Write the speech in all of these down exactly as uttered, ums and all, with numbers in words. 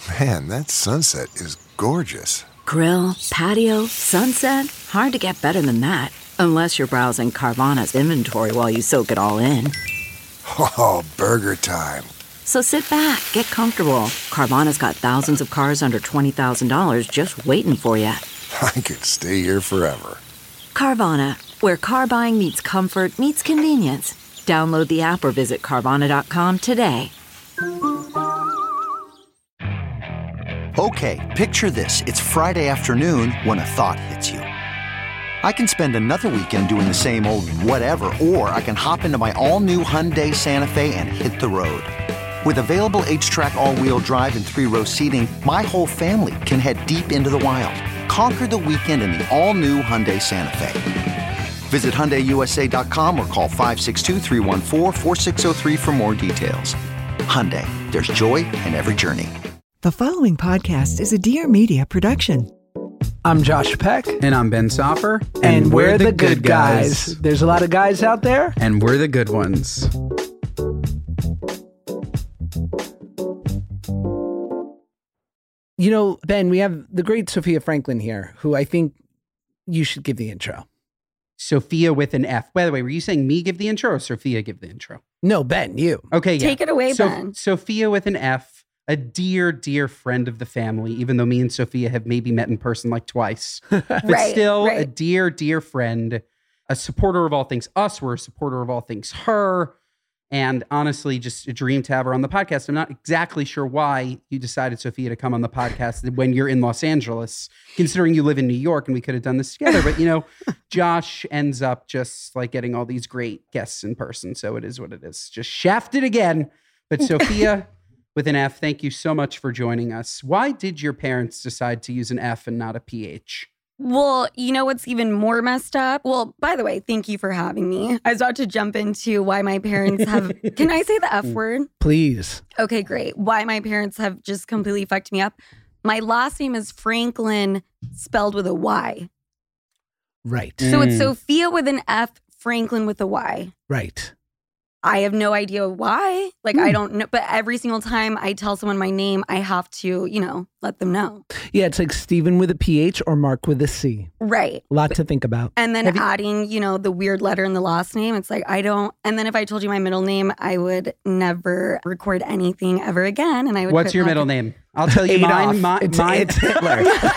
Man, that sunset is gorgeous. Grill, patio, sunset. Hard to get better than that. Unless you're browsing Carvana's inventory while you soak it all in. Oh, burger time. So sit back, get comfortable. Carvana's got thousands of cars under twenty thousand dollars just waiting for you. I could stay here forever. Carvana, where car buying meets comfort, meets convenience. Download the app or visit Carvana dot com today. Okay, picture this. It's Friday afternoon when a thought hits you. I can spend another weekend doing the same old whatever, or I can hop into my all-new Hyundai Santa Fe and hit the road. With available H-Track all-wheel drive and three-row seating, my whole family can head deep into the wild. Conquer the weekend in the all-new Hyundai Santa Fe. Visit Hyundai U S A dot com or call five six two, three one four, four six zero three for more details. Hyundai, there's joy in every journey. The following podcast is a Dear Media production. I'm Josh Peck. And I'm Ben Soffer. And, and we're, we're the, the good guys. guys. There's a lot of guys out there. And we're the good ones. You know, Ben, we have the great Sophia Franklin here, who I think you should give the intro. Sophia with an F. By the way, were you saying me give the intro or Sophia give the intro? No, Ben, you. Okay, yeah. Take it away, so, Ben. Sophia with an F. A dear, dear friend of the family, even though me and Sophia have maybe met in person like twice. But right, still right. a dear, dear friend, a supporter of all things us. We're a supporter of all things her. And honestly, just a dream to have her on the podcast. I'm not exactly sure why you decided, Sophia, to come on the podcast when you're in Los Angeles, considering you live in New York and we could have done this together. But, you know, Josh ends up just like getting all these great guests in person. So it is what it is. Just shafted again. But Sophia... with an F, thank you so much for joining us. Why did your parents decide to use an F and not a P H? Well, you know what's even more messed up? Well, by the way, thank you for having me. I was about to jump into why my parents have... Can I say the F word? Please. Okay, great. Why my parents have just completely fucked me up. My last name is Franklin, spelled with a Y. Right. So mm. it's Sophia with an F, Franklin with a Y. Right. I have no idea why. Like, mm. I don't know. But every single time I tell someone my name, I have to, you know, let them know. Yeah, it's like Stephen with a P H or Mark with a C. Right. A lot to think about. And then have adding, you-, you know, the weird letter in the last name. It's like, I don't. And then if I told you my middle name, I would never record anything ever again. And I would. What's your middle name? I'll tell you Adolf. mine. My, it's, mine. It's Hitler.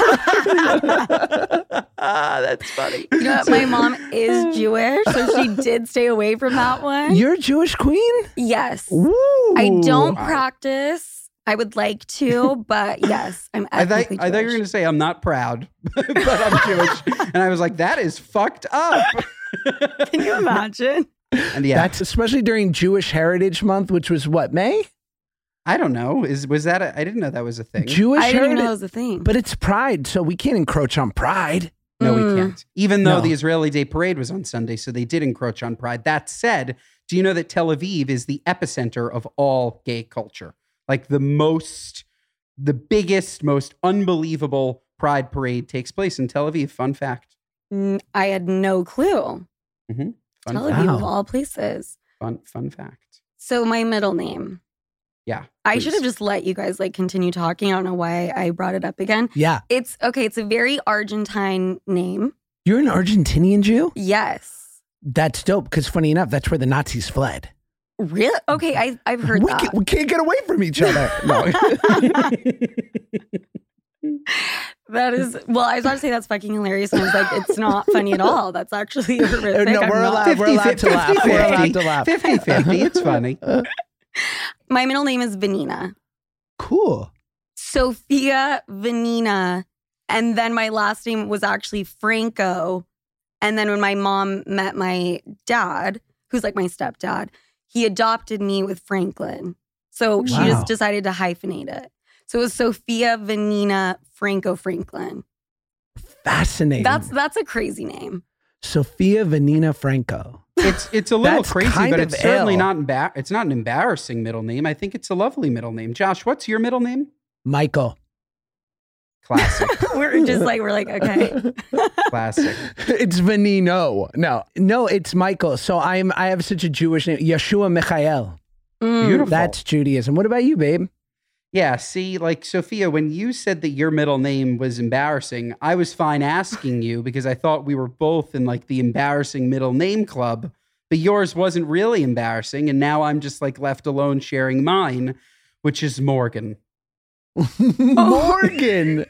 Ah, that's funny. You know what? My mom is Jewish, so she did stay away from that one. You're a Jewish queen? Yes. Ooh. I don't practice. I would like to, but yes, I'm I thought, ethnically Jewish. I thought you were going to say I'm not proud, but I'm Jewish. And I was like, that is fucked up. Can you imagine? And yeah. That's especially during Jewish Heritage Month, which was what, May? I don't know. Is was that a, I didn't know that was a thing. Jewish I didn't Heritage, even know it was a thing. But it's Pride, so we can't encroach on Pride. No, Mm. we can't. Even though No. the Israeli Day Parade was on Sunday, so they did encroach on Pride. That said, do you know that Tel Aviv is the epicenter of all gay culture? Like the most, the biggest, most unbelievable Pride Parade takes place in Tel Aviv. Fun fact. Mm, I had no clue. Mm-hmm. Fun Tel fact. Aviv Wow. of all places. Fun, fun fact. So my middle name. Yeah. I please. should have just let you guys like continue talking. I don't know why I brought it up again. Yeah. It's okay. It's a very Argentine name. You're an Argentinian Jew? Yes. That's dope, because funny enough, that's where the Nazis fled. Really? Okay. I, I've heard we that. Can, we can't get away from each other. No. That is, well, I was about to say that's fucking hilarious. And I was like, it's not funny at all. That's actually horrific. No, I'm we're not- allowed, we're allowed to laugh. We're allowed to laugh. fifty-fifty. It's funny. My middle name is Vanina. Cool. Sophia Vanina. And then my last name was actually Franco. And then when my mom met my dad, who's like my stepdad, he adopted me with Franklin. So she Wow. just decided to hyphenate it. So it was Sophia Vanina Franco Franklin. Fascinating. That's that's a crazy name. Sophia Vanina Franco. It's it's a little That's crazy, kind but of it's certainly ill. not embar- It's not an embarrassing middle name. I think it's a lovely middle name. Josh, what's your middle name? Michael. Classic, We're just like, we're like, okay. classic. It's Vanino. No, no, it's Michael. So I'm I have such a Jewish name. Yeshua Michael. Mm. Beautiful. That's Judaism. What about you, babe? Yeah, see, like Sophia, when you said that your middle name was embarrassing, I was fine asking you because I thought we were both in like the embarrassing middle name club, but yours wasn't really embarrassing. And now I'm just like left alone sharing mine, which is Morgan. Morgan.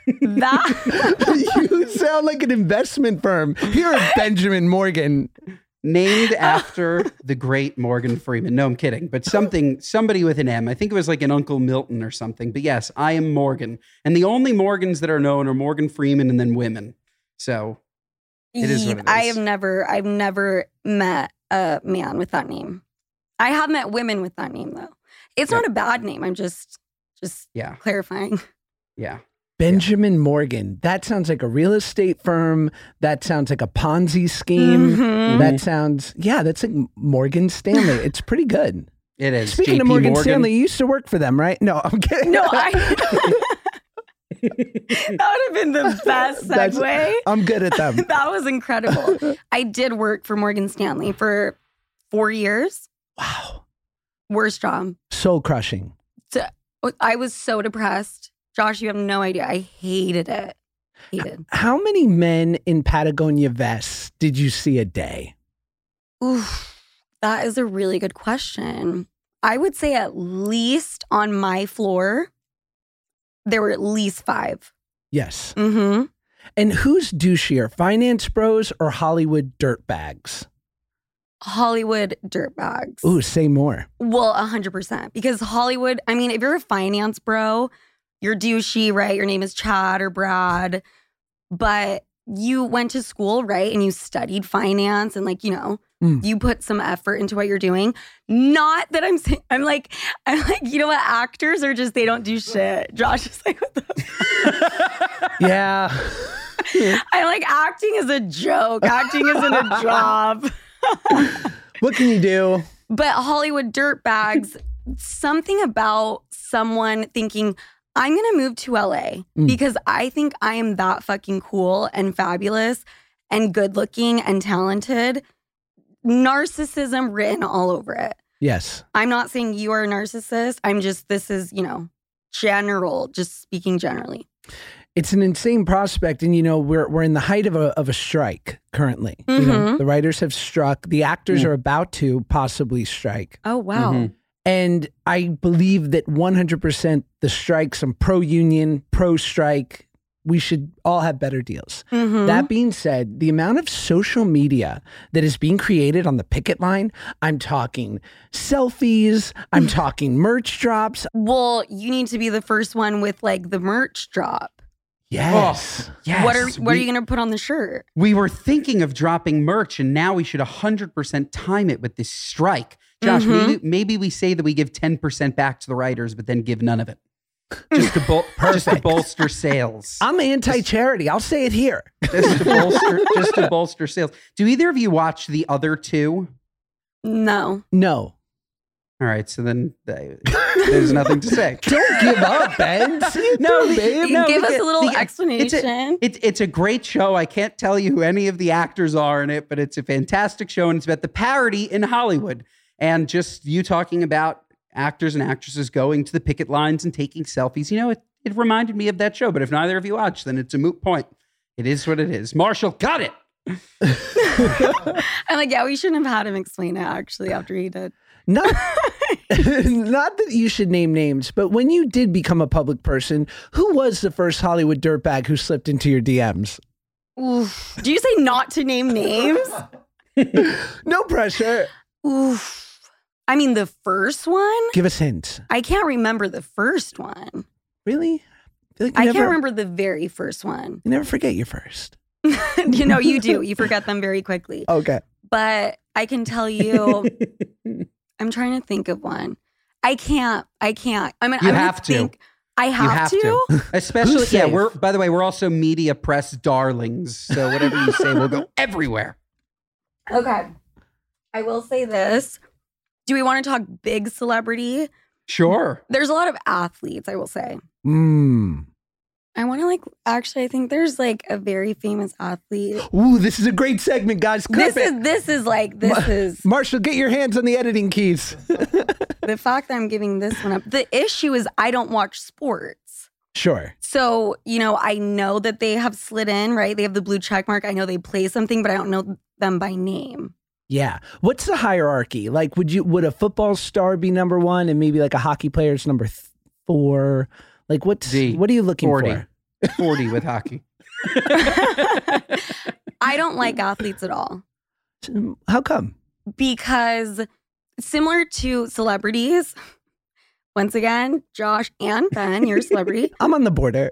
That You sound like an investment firm. Here at Benjamin Morgan. Named after the great Morgan Freeman. No, I'm kidding. But something, somebody with an M. I think it was like an Uncle Milton or something. But yes, I am Morgan. And the only Morgans that are known are Morgan Freeman and then women. So it is what it is. I have never, I've never met a man with that name. I have met women with that name though. It's Yep. not a bad name. I'm just, just Yeah. clarifying. Yeah. Benjamin Morgan. That sounds like a real estate firm. That sounds like a Ponzi scheme. Mhm. That sounds, yeah, that's like Morgan Stanley. It's pretty good. It is. Speaking J P of Morgan, Morgan. Stanley, you used to work for them, right? No, I'm kidding. No, I. That would have been the best That's- segue. I'm good at them. That was incredible. I did work for Morgan Stanley for four years. Wow. Worst job. Soul crushing. So, I was so depressed. Josh, you have no idea. I hated it. Hated. How many men in Patagonia vests did you see a day? Oof, that is a really good question. I would say at least on my floor, there were at least five. Yes. Mm-hmm. And who's douchier, finance bros or Hollywood dirtbags? Hollywood dirtbags. Ooh, say more. Well, one hundred percent. Because Hollywood, I mean, if you're a finance bro, you're douchey, right? Your name is Chad or Brad. But you went to school, right? And you studied finance and like, you know, Mm. you put some effort into what you're doing. Not that I'm saying, I'm like, I'm like, you know what? Actors are just, they don't do shit. Josh is like, what the Yeah. I'm like, acting is a joke. Acting isn't a job. What can you do? But Hollywood dirtbags, something about someone thinking, I'm going to move to L A Mm. because I think I am that fucking cool and fabulous and good looking and talented. Narcissism written all over it. Yes. I'm not saying you are a narcissist. I'm just, this is, you know, general, just speaking generally. It's an insane prospect. And, you know, we're we're in the height of a of a strike currently. You know, Mhm. the writers have struck. The actors Mm. are about to possibly strike. Oh, wow. Mhm. And I believe that one hundred percent the strikes, I'm pro-union, pro-strike. We should all have better deals. Mhm. That being said, the amount of social media that is being created on the picket line, I'm talking selfies, I'm talking merch drops. Well, you need to be the first one with like the merch drop. Yes. Yes. What are what are we, you going to put on the shirt? we were thinking of dropping merch, and now we should one hundred percent time it with this strike. Josh, Mhm. maybe, maybe we say that we give ten percent back to the writers, but then give none of it. Just to, bol- just to Perfect. bolster sales. I'm anti-charity. I'll say it here. just to bolster just to bolster sales. Do either of you watch the other two? No. No. All right, so then uh, there's nothing to say. Don't give up, Ben. See it No, through, the- babe. no, Give us the- a little the- explanation. It's a, it's, it's a great show. I can't tell you who any of the actors are in it, but it's a fantastic show, and it's about the parody in Hollywood. And just you talking about actors and actresses going to the picket lines and taking selfies. You know, it, it reminded me of that show, but if neither of you watch, then it's a moot point. It is what it is. Marshall, got it. I'm like, yeah, we shouldn't have had him explain it actually after he did. Not, not that you should name names, but when you did become a public person, who was the first Hollywood dirtbag who slipped into your D Ms? Oof. Do you say not to name names? No pressure. Oof. I mean, the first one? Give us hints. I can't remember the first one. Really? I, feel like you I never, can't remember the very first one. You never forget your first. You know, you do. You forget them very quickly. Okay. But I can tell you, I'm trying to think of one. I can't. I can't. I mean, You I would have to. think I have, You have to. to. Especially, Who's yeah, safe? we're, by the way, we're also media press darlings. So whatever you say will go everywhere. Okay. I will say this. Do we want to talk big celebrity? Sure. There's a lot of athletes, I will say. Mm. I want to like, actually, I think there's like a very famous athlete. Ooh, this is a great segment, guys. Clip This it. is, this is like, this Ma- is Marshall, get your hands on the editing keys. the fact that I'm giving this one up. The issue is I don't watch sports. Sure. So, you know, I know that they have slid in, right? They have the blue check mark. I know they play something, but I don't know them by name. Yeah. What's the hierarchy? Like, would you would a football star be number one, and maybe like a hockey player's number th- four? Like, what's D, what are you looking forty. for? forty with hockey. I don't like athletes at all How come? because similar to celebrities, once again, Josh and Ben, you're a celebrity. I'm on the border.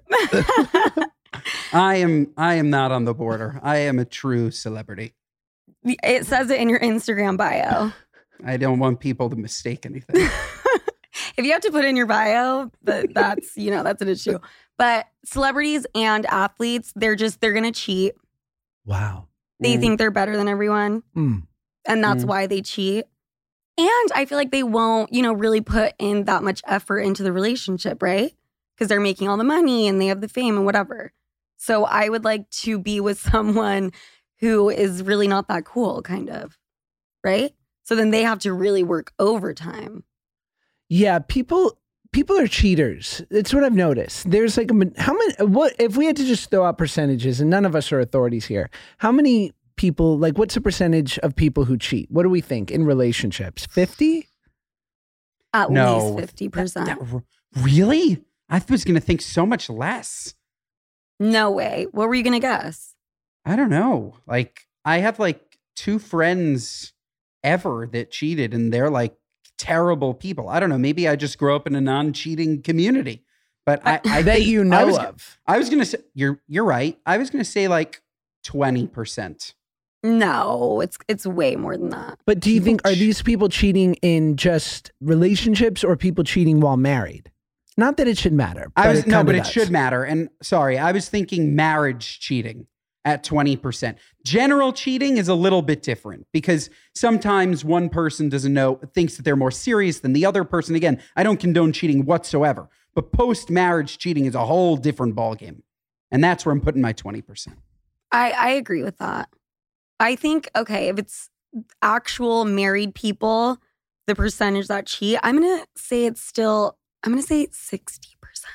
I am I am not on the border. I am a true celebrity. It says it in your Instagram bio. I don't want people to mistake anything. If you have to put in your bio, that that's, you know, that's an issue. But celebrities and athletes, they're just, they're going to cheat. Wow. They Mm. think they're better than everyone. Mm. And that's Mm. why they cheat. And I feel like they won't, you know, really put in that much effort into the relationship, right? Because they're making all the money and they have the fame and whatever. So I would like to be with someone who is really not that cool, kind of, right? So then they have to really work overtime. Yeah, people people are cheaters. It's what I've noticed. There's like a ma- how many what if we had to just throw out percentages, and none of us are authorities here. How many people, like what's the percentage of people who cheat? What do we think in relationships? fifty? At No. least fifty percent. That- that- really? I was going to think so much less. No way. What were you going to guess? I don't know. Like, I have like two friends ever that cheated, and they're like terrible people. I don't know. Maybe I just grew up in a non-cheating community, but I, I that think- you I know was, of. I was gonna say you're you're right. I was gonna say like twenty percent. No, it's it's way more than that. But do you People think are ch- these people cheating in just relationships or people cheating while married? Not that it should matter. I but was it no, kinda but it does. should matter. And sorry, I was thinking marriage cheating at twenty percent. General cheating is a little bit different because sometimes one person doesn't know, thinks that they're more serious than the other person. Again, I don't condone cheating whatsoever, but post-marriage cheating is a whole different ballgame. And that's where I'm putting my twenty percent. I, I agree with that. I think, okay, if it's actual married people, the percentage that cheat, I'm going to say it's still, I'm going to say sixty percent.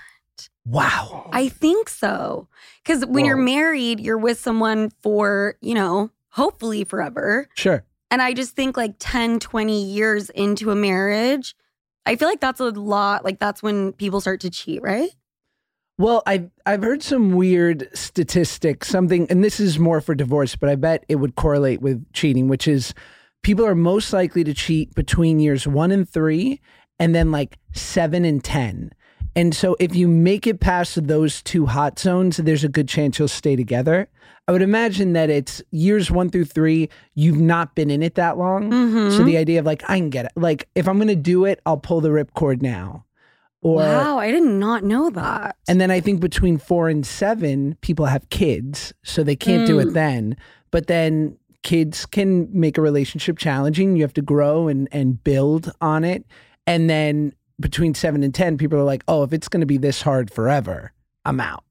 Wow. I think so. Because when you're Whoa. married, you're with someone for, you know, hopefully forever. Sure. And I just think like ten, twenty years into a marriage, I feel like that's a lot. Like that's when people start to cheat, right? Well, I've I've heard some weird statistics, something, and this is more for divorce, but I bet it would correlate with cheating, which is people are most likely to cheat between years one and three, and then like seven and ten. And so if you make it past those two hot zones, there's a good chance you'll stay together. I would imagine that it's years one through three, you've not been in it that long. Mhm. So the idea of like, I can get it. Like, if I'm going to do it, I'll pull the ripcord now. Or, Wow, I did not know that. and then I think between four and seven, people have kids, so they can't do it Mm. then. But then kids can make a relationship challenging. You have to grow and, and build on it. And then between seven and ten, people are like, oh, if it's going to be this hard forever, I'm out.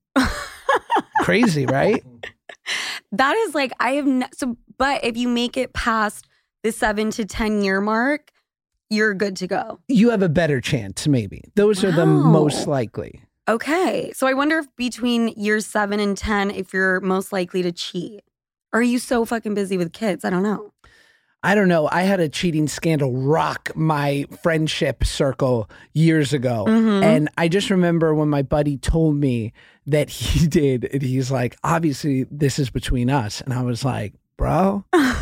Crazy, right? That is like, I have no, so, but if you make it past the seven to ten year mark, you're good to go. You have a better chance, maybe. Those are the Wow. most likely. Okay. So I wonder if between years seven and ten, if you're most likely to cheat. Or are you so fucking busy with kids? I don't know. I don't know. I had a cheating scandal rock my friendship circle years ago. Mhm. And I just remember when my buddy told me that he did, and he's like, obviously, this is between us. And I was like, bro,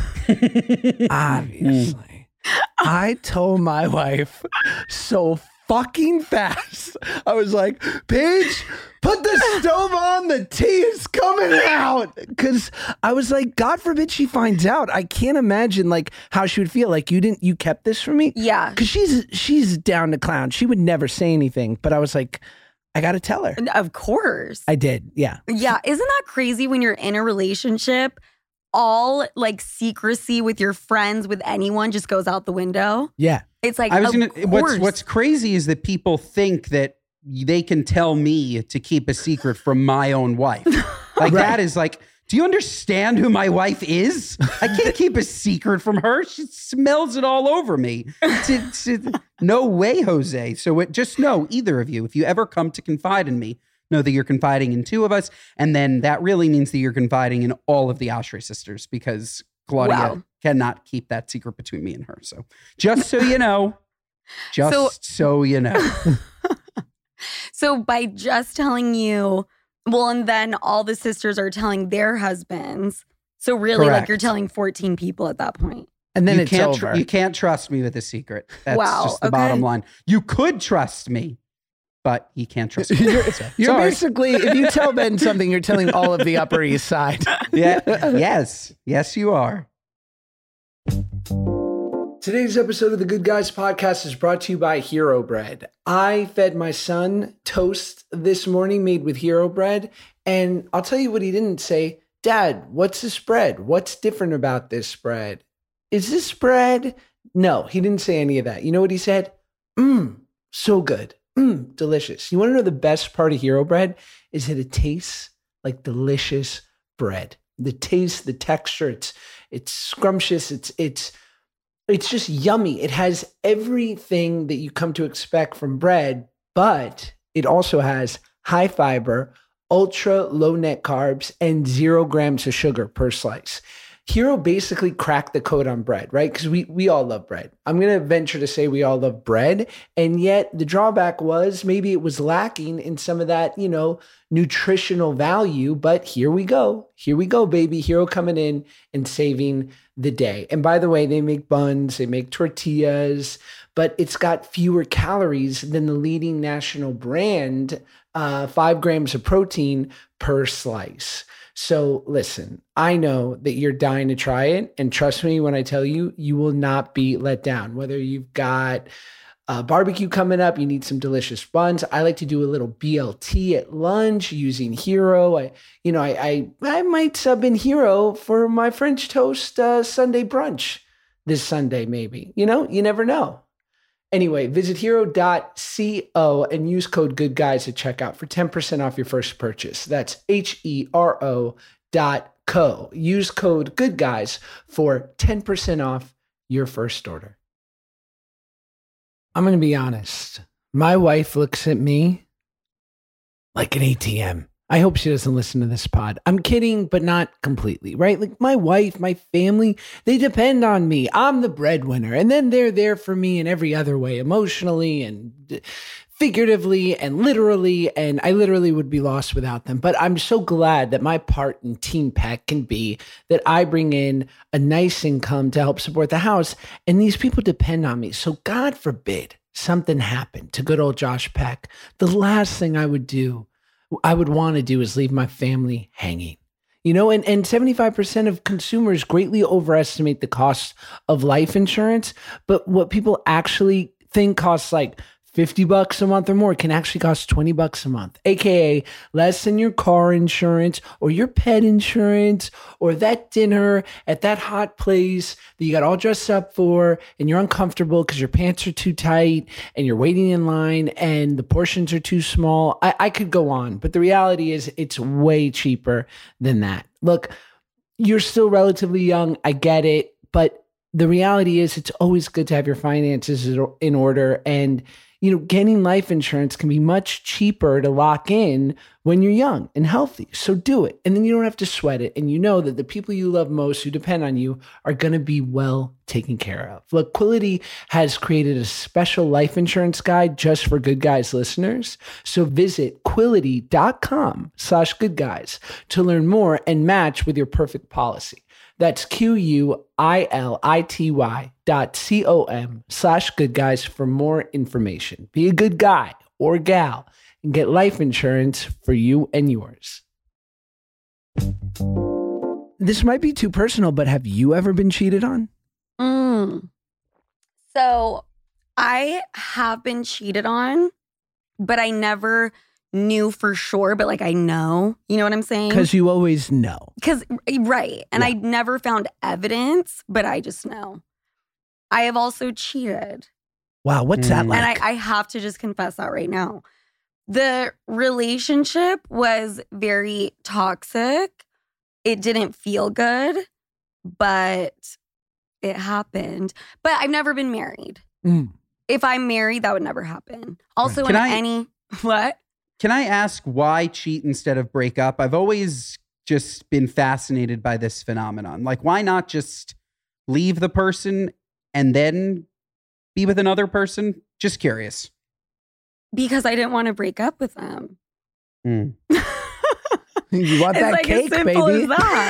obviously. I told my wife so fucking fast. I was like, Paige, put the stove on. The tea is coming out. Because I was like, God forbid she finds out. I can't imagine like how she would feel. Like you didn't, you kept this from me. Yeah. Because she's she's down to clown. She would never say anything. But I was like, I got to tell her. Of course. I did. Yeah. Yeah. Isn't that crazy when you're in a relationship? All like secrecy with your friends, with anyone just goes out the window. Yeah. It's like, I was of gonna. What's course. What's crazy is that people think that they can tell me to keep a secret from my own wife. Like, Right. that is like, do you understand who my wife is? I can't keep a secret from her. She smells it all over me. It's, it's, no way, Jose. So it, just know, either of you, if you ever come to confide in me, know that you're confiding in two of us. And then that really means that you're confiding in all of the Oshry sisters, because Claudia Wow. cannot keep that secret between me and her. So just so you know, just so, so you know. So by just telling you, well, and then all the sisters are telling their husbands. So really, Correct. like, you're telling fourteen people at that point. And then you it's can't tr- over. you can't trust me with a secret. That's Wow, just the okay. bottom line. You could trust me, but you can't trust me. You're, So, you're sorry. basically, if you tell Ben something, you're telling all of the Upper East Side. Yeah. Yes. Yes, you are. Today's episode of the Good Guys podcast is brought to you by Hero Bread. I fed my son toast this morning made with Hero Bread, and I'll tell you what he didn't say. Dad, what's this bread? What's different about this bread? Is this bread? No, he didn't say any of that. You know what he said? Mmm, so good. Mmm, delicious. You want to know the best part of Hero Bread? Is that it tastes like delicious bread. The taste, the texture, it's it's scrumptious, it's it's It's just yummy. It has everything that you come to expect from bread, but it also has high fiber, ultra low net carbs, and zero grams of sugar per slice. Hero basically cracked the code on bread, right? Because we we all love bread. I'm going to venture to say we all love bread. And yet the drawback was maybe it was lacking in some of that, you know, nutritional value. But here we go. Here we go, baby. Hero coming in and saving the day. And by the way, they make buns, they make tortillas, but it's got fewer calories than the leading national brand, uh, five grams of protein per slice. So listen, I know that you're dying to try it. And trust me when I tell you, you will not be let down. Whether you've got uh, barbecue coming up, you need some delicious buns. I like to do a little B L T at lunch using Hero. I, you know, I I, I might sub in Hero for my French toast uh, Sunday brunch this Sunday, maybe. You know, you never know. Anyway, visit hero dot co and use code GOODGUYS at checkout for ten percent off your first purchase. That's H E R O dot co. Use code GOODGUYS for ten percent off your first order. I'm going to be honest. My wife looks at me like an A T M. I hope she doesn't listen to this pod. I'm kidding, but not completely, right? Like my wife, my family, they depend on me. I'm the breadwinner. And then they're there for me in every other way, emotionally and figuratively and literally. And I literally would be lost without them. But I'm so glad that my part in Team Peck can be that I bring in a nice income to help support the house. And these people depend on me. So God forbid something happened to good old Josh Peck. The last thing I would do I would want to do is leave my family hanging, you know, and, and seventy-five percent of consumers greatly overestimate the cost of life insurance. But what people actually think costs like fifty bucks a month or more can actually cost twenty bucks a month, A K A less than your car insurance or your pet insurance or that dinner at that hot place that you got all dressed up for and you're uncomfortable because your pants are too tight and you're waiting in line and the portions are too small. I, I could go on, but the reality is it's way cheaper than that. Look, you're still relatively young. I get it. But the reality is it's always good to have your finances in order. And you know, getting life insurance can be much cheaper to lock in when you're young and healthy. So do it. And then you don't have to sweat it. And you know that the people you love most who depend on you are going to be well taken care of. Look, Quility has created a special life insurance guide just for Good Guys listeners. So visit quility.com slash good guys to learn more and match with your perfect policy. That's Q-U-I-L-I-T-Y dot C-O-M slash good guys for more information. Be a good guy or gal and get life insurance for you and yours. This might be too personal, but have you ever been cheated on? Mm. So I have been cheated on, but I never knew for sure, but like I know, you know what I'm saying? Because you always know. Because, right. And Yeah. I never found evidence, but I just know. I have also cheated. Wow, what's that Mm. like? And I, I have to just confess that right now. The relationship was very toxic. It didn't feel good, but it happened. But I've never been married. Mm. If I'm married, that would never happen. Also, Can in I- any what? Can I ask why cheat instead of break up? I've always just been fascinated by this phenomenon. Like, why not just leave the person and then be with another person? Just curious. Because I didn't want to break up with them. Mm. You want It's that like cake, as simple baby? as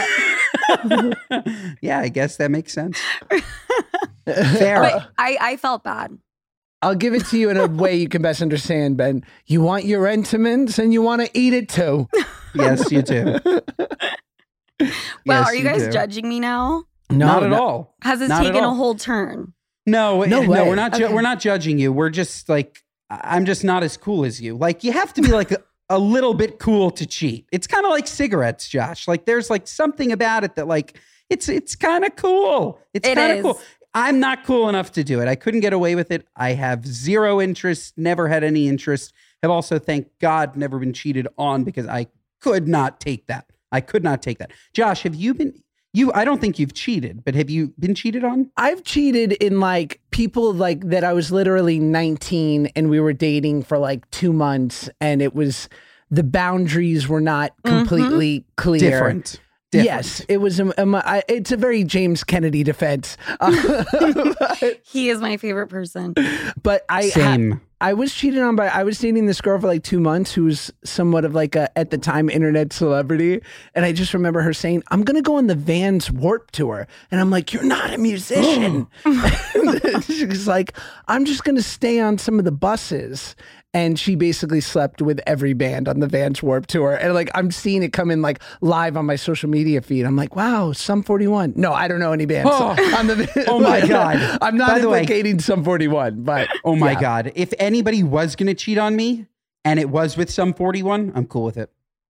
that. Yeah, I guess that makes sense. Fair. But I, I felt bad. I'll give it to you in a way you can best understand, Ben. You want your Entenmann's and you want to eat it too. Yes, you do. Well, Yes, are you guys do. judging me now? No, Not at no. all. Has it Not at taken a all. whole turn? No, No no, way. we're not. Ju- Okay. We're not judging you. We're just like, I- I'm just not as cool as you. Like, you have to be like a, a little bit cool to cheat. It's kind of like cigarettes, Josh. Like, there's like something about it that like it's it's kind of cool. It's It kind of is. cool. I'm not cool enough to do it. I couldn't get away with it. I have zero interest. Never had any interest. Have also, thank God, never been cheated on because I could not take that. I could not take that. Josh, have you been? You, I don't think you've cheated, but have you been cheated on? I've cheated in like people like that. I was literally nineteen and we were dating for like two months and it was the boundaries were not completely clear. Different. Different. Yes, it was. A, a, I- it's a very James Kennedy defense. Uh, but, He is my favorite person. but I ha- Same. I was cheated on by, I was dating this girl for like two months who was somewhat of like a, at the time, internet celebrity. And I just remember her saying, I'm going to go on the Vans Warp Tour. And I'm like, you're not a musician. She's like, I'm just going to stay on some of the buses. And she basically slept with every band on the Vans Warp Tour. And like, I'm seeing it come in like live on my social media feed. I'm like, wow, Sum forty-one. No, I don't know any bands Oh. on the Oh my God. I'm not By the way- implicating Sum forty-one, but Oh my yeah. God. If anybody was going to cheat on me and it was with Sum forty-one, I'm cool with it.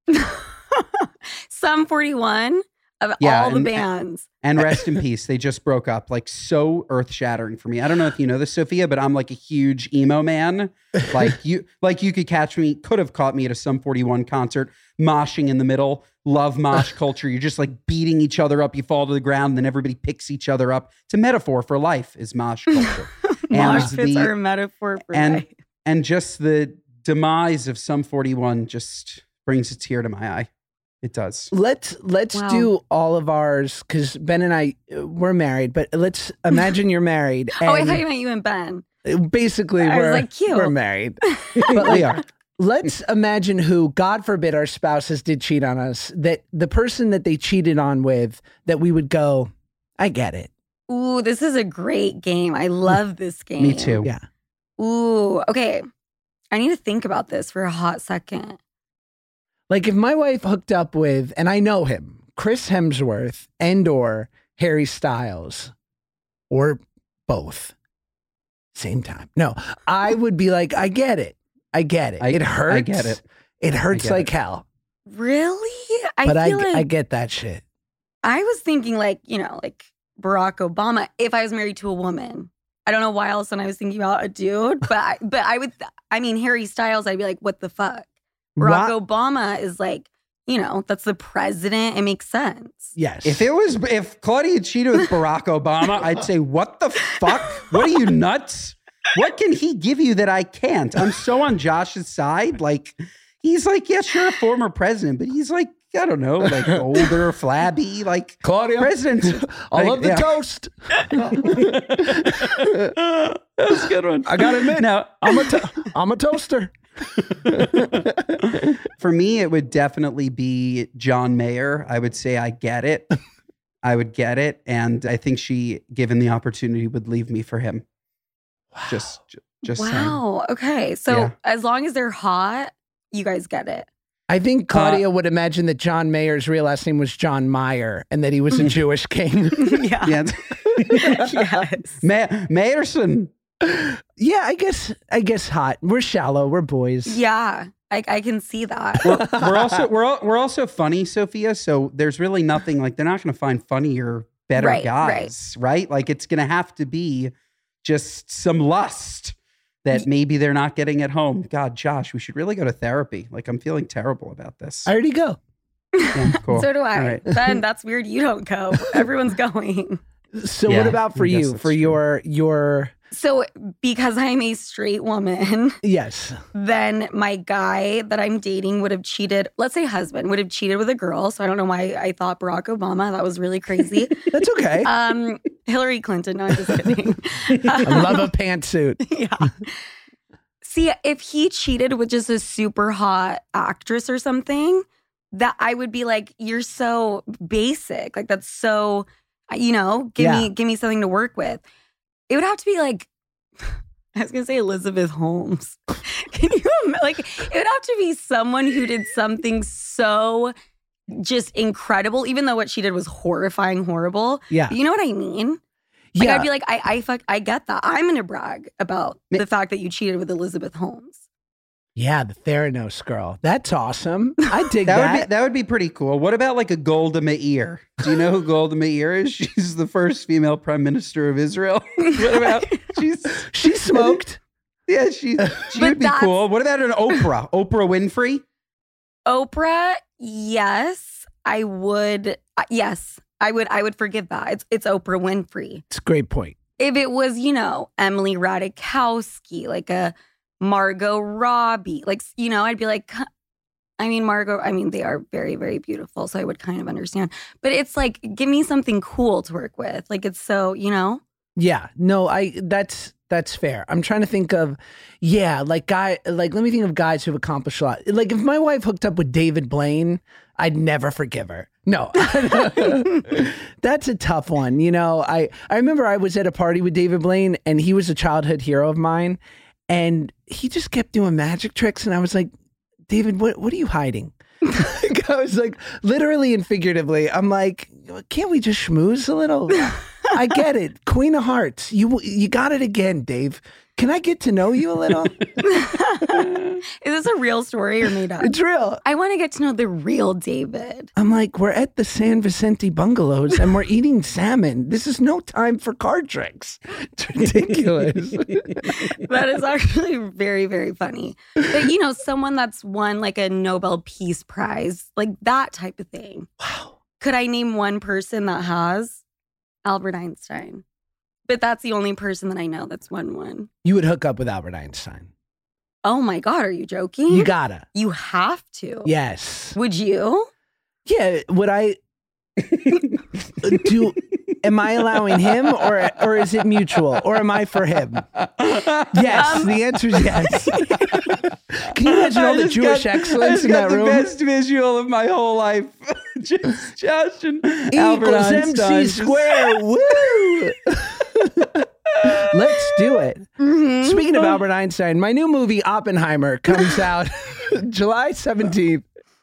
Sum forty-one of Yeah, all the and- bands. And rest in peace. They just broke up. Like, so earth shattering for me. I don't know if you know this, Sophia, but I'm like a huge emo man. Like you, like you could catch me, could have caught me at a Sum forty-one concert, moshing in the middle. Love mosh culture. You're just like beating each other up. You fall to the ground, then everybody picks each other up. It's a metaphor for life, is mosh culture. Mosh pits the- are a metaphor for and life. and just the demise of Sum forty-one just brings a tear to my eye. It does. Let's let's Wow. do all of ours because Ben and I uh, we're married, but let's imagine you're married. And Oh, I thought you meant you and Ben. basically I was we're like, cute. we're married. But We like, are. let's imagine who, God forbid, our spouses did cheat on us. That the person that they cheated on with, that we would go, I get it. Ooh, this is a great game. I love this game. Me too. Yeah. Ooh, okay. I need to think about this for a hot second. Like if my wife hooked up with, and I know him, Chris Hemsworth and or Harry Styles, or both, same time. No, I would be like, I get it. I get it. I- it hurts. I get it. It hurts get like it. hell. Really? I But I, feel like I get that shit. I was thinking like, you know, like Barack Obama if I was married to a woman. I don't know why all of a sudden I was thinking about a dude, but I, but I would, I mean, Harry Styles, I'd be like, what the fuck? Barack Wha- Obama is like, you know, that's the president. It makes sense. Yes. If it was, if Claudia cheated with Barack Obama, I'd say, what the fuck? What are you, nuts? What can he give you that I can't? I'm so on Josh's side. Like, he's like, yeah, sure, a former president, but he's like, I don't know, like older, flabby, like Claudia, president. I love the yeah. toast. That was a good one. I gotta admit, Now, I'm a to- I'm a toaster. for me, it would definitely be John Mayer. I would say I get it. I would get it. And I think she, given the opportunity, would leave me for him. Just, ju- just saying. Wow. Okay. So Yeah. as long as they're hot, you guys get it. I think Claudia would imagine that John Mayer's real last name was John Meyer and that he was a Jewish king. yeah. Yeah. Yes. Ma- Mayerson. Yeah, I guess I guess hot. We're shallow. We're boys. Yeah. I, I can see that. We're, we're also we're al- we're also funny, Sophia. So there's really nothing like they're not going to find funnier, better Right, guys, right. Like it's going to have to be just some lust that maybe they're not getting at home. God, Josh, we should really go to therapy. Like, I'm feeling terrible about this. I already go. Yeah, cool. So do I. All right. Ben, that's weird. You don't go. Everyone's going. So Yeah, what about for I guess you? that's For true. your your So because I'm a straight woman, yes. then my guy that I'm dating would have cheated. Let's say husband would have cheated with a girl. So I don't know why I thought Barack Obama. That was really crazy. That's okay. um, Hillary Clinton. No, I'm just kidding. I love a pantsuit. Yeah. See, if he cheated with just a super hot actress or something, that I would be like, you're so basic. Like that's so, you know, give Yeah. me give me something to work with. It would have to be like, I was gonna say Elizabeth Holmes. Can you ima- like? It would have to be someone who did something so just incredible, even though what she did was horrifying, horrible. Yeah. You know what I mean? Like Yeah. I'd be like, I, I, fuck, I get that. I'm gonna brag about Ma- the fact that you cheated with Elizabeth Holmes. Yeah, the Theranos girl. That's awesome. I dig That that. would be that would be pretty cool. What about like a Golda Meir? Do you know who Golda Meir is? She's the first female prime minister of Israel. What about she's She smoked. yeah, she she But would be that's- cool. What about an Oprah? Oprah Winfrey? Oprah, yes, I would. uh, Yes, I would. I would forgive that. It's it's Oprah Winfrey. It's a great point. If it was, you know, Emily Ratajkowski, like a Margot Robbie, like you know, I'd be like, "Huh." I mean, Margot. I mean, they are very, very beautiful, so I would kind of understand. But it's like, give me something cool to work with. Like it's so, you know. Yeah, no, I that's that's fair. I'm trying to think of, yeah, like guy, like let me think of guys who've accomplished a lot. Like if my wife hooked up with David Blaine, I'd never forgive her. No, that's a tough one. You know, I I remember I was at a party with David Blaine, and he was a childhood hero of mine, and he just kept doing magic tricks, and I was like, David, what what are you hiding? Like, I was like, literally and figuratively, I'm like, can't we just schmooze a little? I get it. Queen of Hearts. You you got it again, Dave. Can I get to know you a little? Is this a real story or made up? It's real. I want to get to know the real David. I'm like, we're at the San Vicente bungalows and we're eating salmon. This is no time for card tricks. It's ridiculous. That is actually very, very funny. But you know, someone that's won like a Nobel Peace Prize, like that type of thing. Wow. Could I name one person that has? Albert Einstein. But that's the only person that I know that's won one. You would hook up with Albert Einstein. Oh my God, are you joking? You gotta. You have to. Yes. Would you? Yeah. Would I do? Am I allowing him, or or is it mutual, or am I for him? Yes. Um, the answer is yes. Can you imagine all I the just Jewish got- I excellence just in got that the room? best visual of my whole life. Just Josh and Albert Equals Einstein. M C just- square. Woo! Let's do it. Mhm. Speaking of Albert Einstein, my new movie Oppenheimer comes out July seventeenth.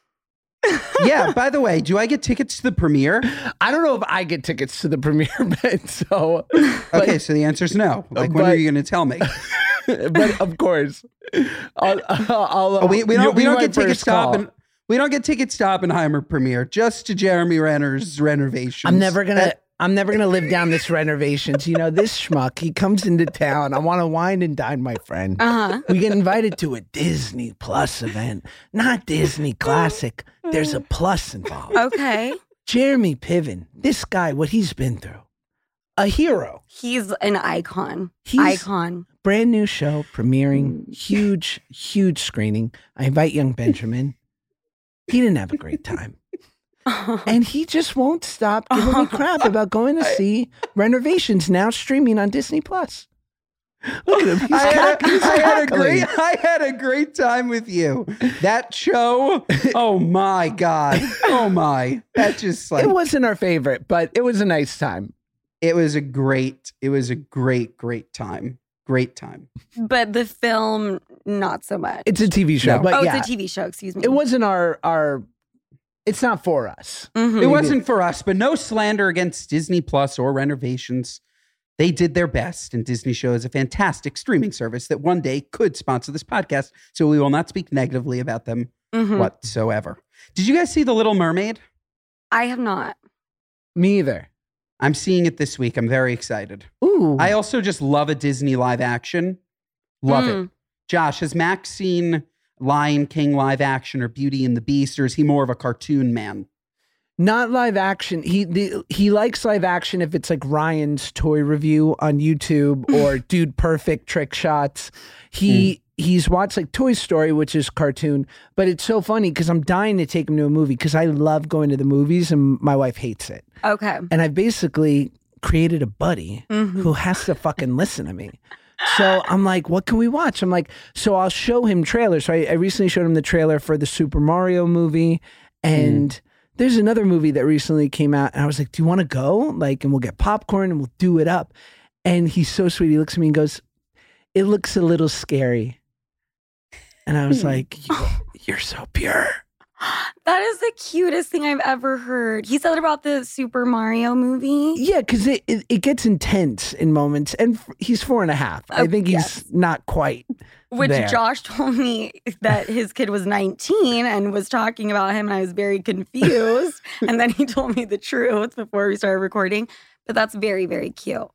Yeah, by the way, do I get tickets to the premiere? I don't know if I get tickets to the premiere, but so Okay, so the answer's no. Like, when but- are you going to tell me? but of course, I'll, I'll, Oh, we, we you'll don't we be don't my get tickets first to call. Oppen, we don't get tickets to Oppenheimer premiere, just to Jeremy Renner's renovations. I'm never gonna. That- I'm never gonna live down this renovations. You know, this schmuck. He comes into town. I want to wine and dine, my friend. Uh-huh. We get invited to a Disney Plus event, not Disney Classic. There's a plus involved. Okay. Jeremy Piven, this guy, what he's been through, a hero. He's an icon. He's- icon. Brand new show premiering, huge, huge screening. I invite young Benjamin. He didn't have a great time. And he just won't stop giving me crap about going to see Renovations, now streaming on Disney Plus. Look at him. He's, I, had cack- a, he's I, had a cackling. great, I had a great time with you. That show, oh my God. Oh my. That just like, It wasn't our favorite, but it was a nice time. it was a great, it was a great, great time. Great time. But the film, not so much. It's a T V show, No. but oh, yeah, it's a T V show, excuse me. it wasn't our our. It's not for us. Mhm. It wasn't for us, but no slander against Disney Plus or Renovations. They did their best, and Disney Show is a fantastic streaming service that one day could sponsor this podcast, so we will not speak negatively about them Mhm. whatsoever. Did you guys see The Little Mermaid? I have not. Me either. I'm seeing it this week. I'm very excited. Ooh, I also just love a Disney live action. Love Mm. it. Josh, has Max seen Lion King live action or Beauty and the Beast, or is he more of a cartoon man? Not live action. He the, he likes live action if it's like Ryan's toy review on YouTube or Dude Perfect trick shots. He mm. he's watched like Toy Story, which is cartoon, but it's so funny because I'm dying to take him to a movie because I love going to the movies and my wife hates it. Okay. And I basically created a buddy mm-hmm. who has to fucking listen to me. So I'm like, what can we watch? I'm like, so I'll show him trailers. So I, I recently showed him the trailer for the Super Mario movie. And mm. there's another movie that recently came out. And I was like, do you want to go? Like, and we'll get popcorn and we'll do it up. And he's so sweet. He looks at me and goes, it looks a little scary. And I was like, you, you're so pure. That is the cutest thing I've ever heard. He said about the Super Mario movie. Yeah, because it, it, it gets intense in moments. And f- he's four and a half. Oh, I think he's yes. not quite Which there. Josh told me that his kid was nineteen and was talking about him. And I was very confused. And then he told me the truth before we started recording. But that's very, very cute.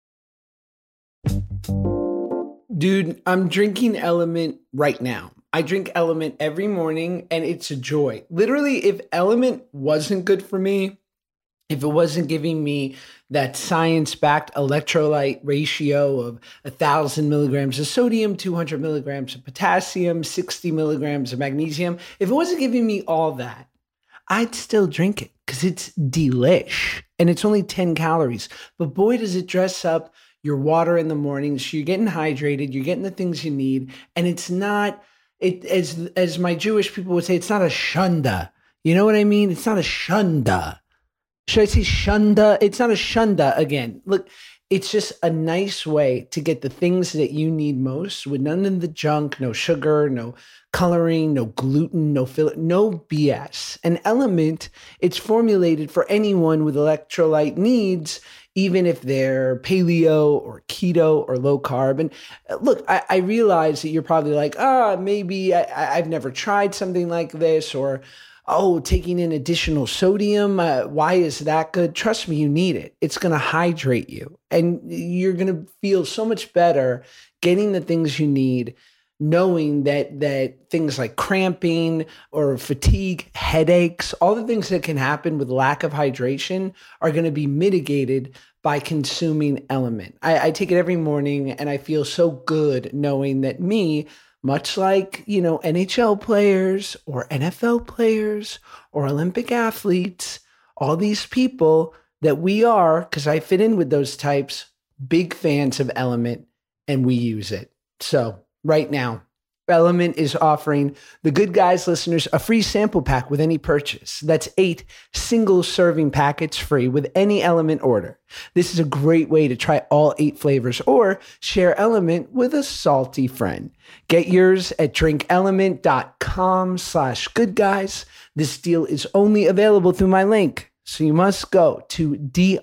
Dude, I'm drinking Element right now. I drink Element every morning and it's a joy. Literally, if Element wasn't good for me, if it wasn't giving me that science-backed electrolyte ratio of one thousand milligrams of sodium, two hundred milligrams of potassium, sixty milligrams of magnesium, if it wasn't giving me all that, I'd still drink it because it's delish and it's only ten calories. But boy, does it dress up your water in the morning. So you're getting hydrated, you're getting the things you need, and it's not... It as as my Jewish people would say, it's not a shunda. You know what I mean? It's not a shunda. Should I say shunda? It's not a shunda again. Look, it's just a nice way to get the things that you need most with none of the junk, no sugar, no coloring, no gluten, no fill, no B S. An Element, it's formulated for anyone with electrolyte needs, even if they're paleo or keto or low carb. And look, I, I realize that you're probably like, ah, oh, maybe I, I've never tried something like this, or, oh, taking in additional sodium. Uh, why is that good? Trust me, you need it. It's going to hydrate you and you're going to feel so much better getting the things you need, knowing that that things like cramping or fatigue, headaches, all the things that can happen with lack of hydration are going to be mitigated by consuming Element. I, I take it every morning and I feel so good knowing that me, much like, you know, N H L players or N F L players or Olympic athletes, all these people that we are, because I fit in with those types, big fans of Element and we use it. So right now, Element is offering the Good Guys listeners a free sample pack with any purchase. That's eight single serving packets free with any Element order. This is a great way to try all eight flavors or share Element with a salty friend. Get yours at drinkelement.com slash good guys. This deal is only available through my link. So you must go to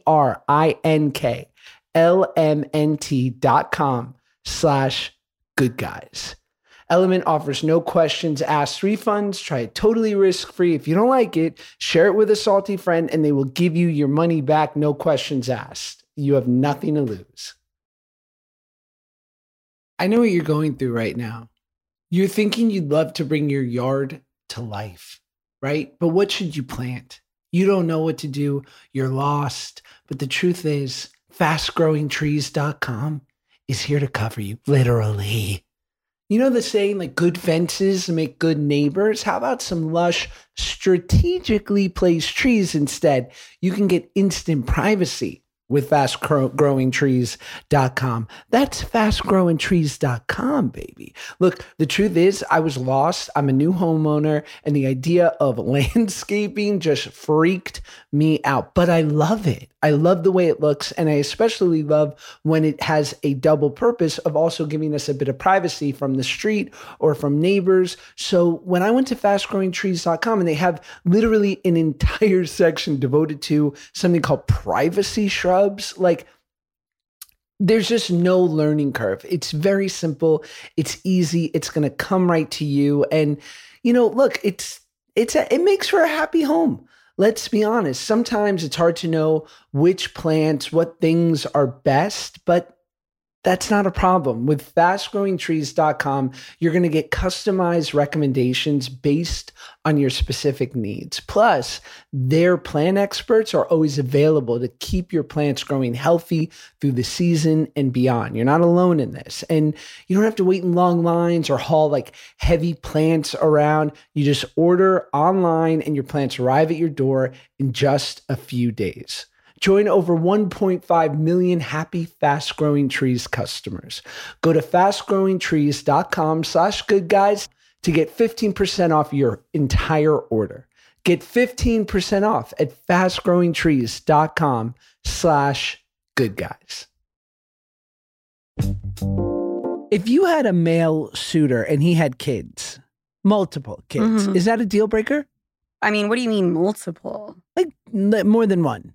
D-R-I-N-K-L-M-N-T dot com slash good guys. Element offers no questions asked refunds. Try it totally risk-free. If you don't like it, share it with a salty friend and they will give you your money back, no questions asked. You have nothing to lose. I know what you're going through right now. You're thinking you'd love to bring your yard to life, right? But what should you plant? You don't know what to do. You're lost. But the truth is, fast growing trees dot com is here to cover you, literally. You know the saying, like, good fences make good neighbors? How about some lush, strategically placed trees instead? You can get instant privacy with fast growing trees dot com. That's fast growing trees dot com, baby. Look, the truth is, I was lost. I'm a new homeowner, and the idea of landscaping just freaked me out. But I love it. I love the way it looks, and I especially love when it has a double purpose of also giving us a bit of privacy from the street or from neighbors. So when I went to fast growing trees dot com, and they have literally an entire section devoted to something called privacy shrubs, like, there's just no learning curve. It's very simple. It's easy. It's going to come right to you. And, you know, look, it's, it's, a, it makes for a happy home. Let's be honest. Sometimes it's hard to know which plants, what things are best, but That's not a problem. With fast growing trees dot com, you're going to get customized recommendations based on your specific needs. Plus, their plant experts are always available to keep your plants growing healthy through the season and beyond. You're not alone in this. And you don't have to wait in long lines or haul like heavy plants around. You just order online and your plants arrive at your door in just a few days. Join over one point five million happy Fast Growing Trees customers. Go to fast growing trees dot com slash good guys to get fifteen percent off your entire order. Get fifteen percent off at fast growing trees dot com slash good guys. If you had a male suitor and he had kids, multiple kids, Mhm. is that a deal breaker? I mean, what do you mean multiple? Like n- more than one.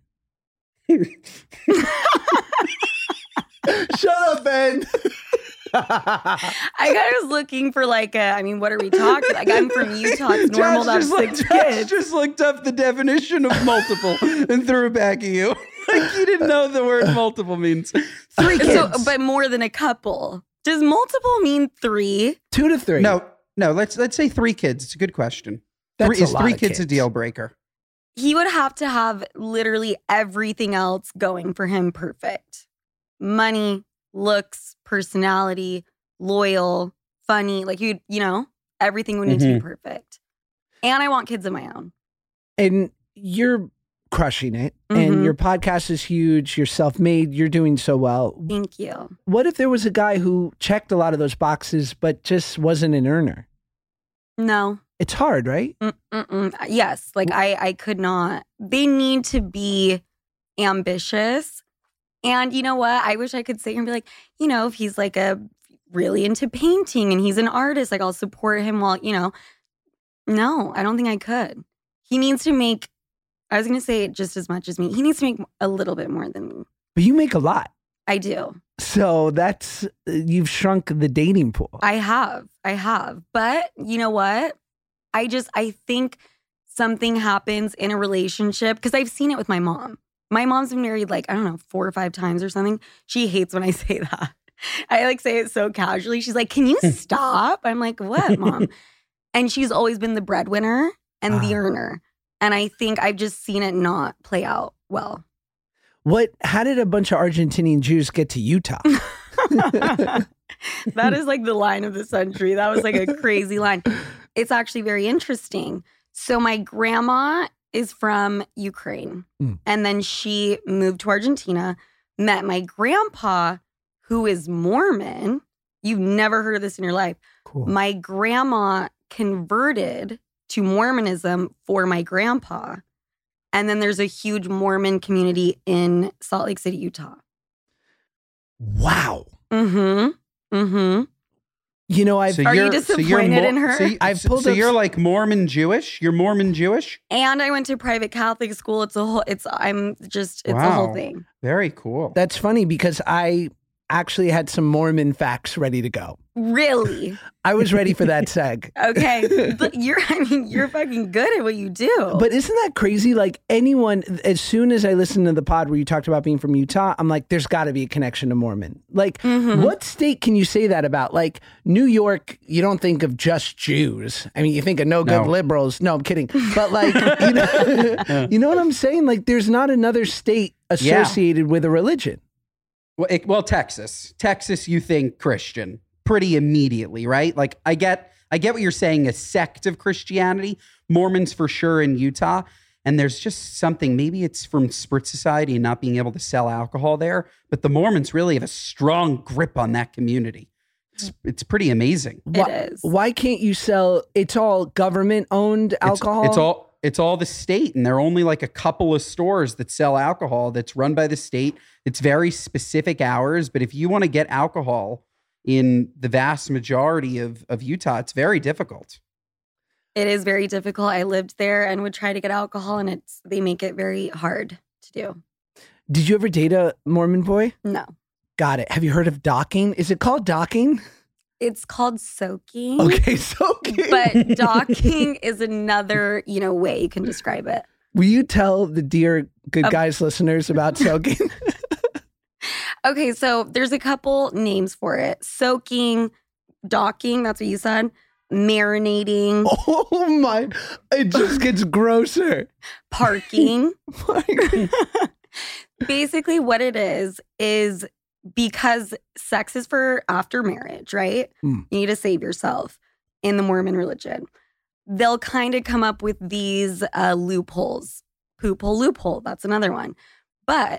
Shut up, Ben. I kind of was looking for like a, I mean, what are we talking? Like, I'm from Utah. It's normal to have Josh just six looked- Josh kids. just looked up the definition of multiple and threw it back at you. Like you didn't know the word multiple means. Three kids. So, but more than a couple. Does multiple mean three? Two to three. no, no, let's let's say three kids. It's a good question. That's three, a is lot three of kids, a kids. deal breaker? He would have to have literally everything else going for him perfect. Money, looks, personality, loyal, funny. Like you, you know, everything would need to be perfect. And I want kids of my own. And you're crushing it. And Mhm. your podcast is huge. You're self-made. You're doing so well. Thank you. What if there was a guy who checked a lot of those boxes, but just wasn't an earner? No. It's hard, right? Mm-mm-mm. Yes, like I, I could not. They need to be ambitious. And you know what? I wish I could sit here and be like, you know, if he's like a really into painting and he's an artist, like I'll support him while, you know. No, I don't think I could. He needs to make, I was going to say just as much as me. He needs to make a little bit more than me. But you make a lot. I do. So that's, you've shrunk the dating pool. I have. I have. But you know what? I just, I think something happens in a relationship because I've seen it with my mom. My mom's been married like, I don't know, four or five times or something. She hates when I say that. I like say it so casually. She's like, can you stop? I'm like, what, Mom? And she's always been the breadwinner and the Ah. earner. And I think I've just seen it not play out well. What, how did a bunch of Argentinian Jews get to Utah? That is like the line of the century. That was like a crazy line. It's actually very interesting. So my grandma is from Ukraine. Mm. And then she moved to Argentina, met my grandpa, who is Mormon. You've never heard of this in your life. Cool. My grandma converted to Mormonism for my grandpa. And then there's a huge Mormon community in Salt Lake City, Utah. Wow. Mm-hmm. Mm-hmm. You know, I've, Are you you're- disappointed Mor- in her? So, you, I've so, pulled so up- you're like Mormon Jewish? You're Mormon Jewish? And I went to private Catholic school. It's a whole, it's, I'm just, it's a whole Wow. thing. Very cool. that's funny because I actually had some Mormon facts ready to go. Really? I was ready for that seg. Okay. But you're, I mean, you're fucking good at what you do. But isn't that crazy? Like anyone, as soon as I listened to the pod where you talked about being from Utah, I'm like, there's got to be a connection to Mormon. Like, Mhm. what state can you say that about? Like New York, you don't think of just Jews. I mean, you think of no good No. liberals. No, I'm kidding. But like, you know, you know what I'm saying? Like, there's not another state associated with a religion. Well, it, well, Texas, Texas, you think Christian pretty immediately, right? Like, I get, I get what you're saying. A sect of Christianity, Mormons for sure in Utah, and there's just something. Maybe it's from Spirit Society and not being able to sell alcohol there, but the Mormons really have a strong grip on that community. It's, it's pretty amazing. Why, It is. why can't you sell? It's all government owned It's- alcohol. It's, all. It's all the state, and there are only like a couple of stores that sell alcohol that's run by the state. It's very specific hours, but if you want to get alcohol in the vast majority of, of Utah, it's very difficult. It is very difficult. I lived there and would try to get alcohol, and it's they make it very hard to do. Did you ever date a Mormon boy? No. Got it. Have you heard of docking? Is it called docking? It's called soaking. Okay, so But docking is another, you know, way you can describe it. will you tell the dear good Um, guys listeners about soaking? Okay, so there's a couple names for it. Soaking, docking, that's what you said. Marinating. Oh my, it just gets grosser. Parking. Basically what it is, is because sex is for after marriage, right? Mm. You need to save yourself in the Mormon religion. They'll kind of come up with these uh, loopholes. Poop hole, loophole, that's another one. But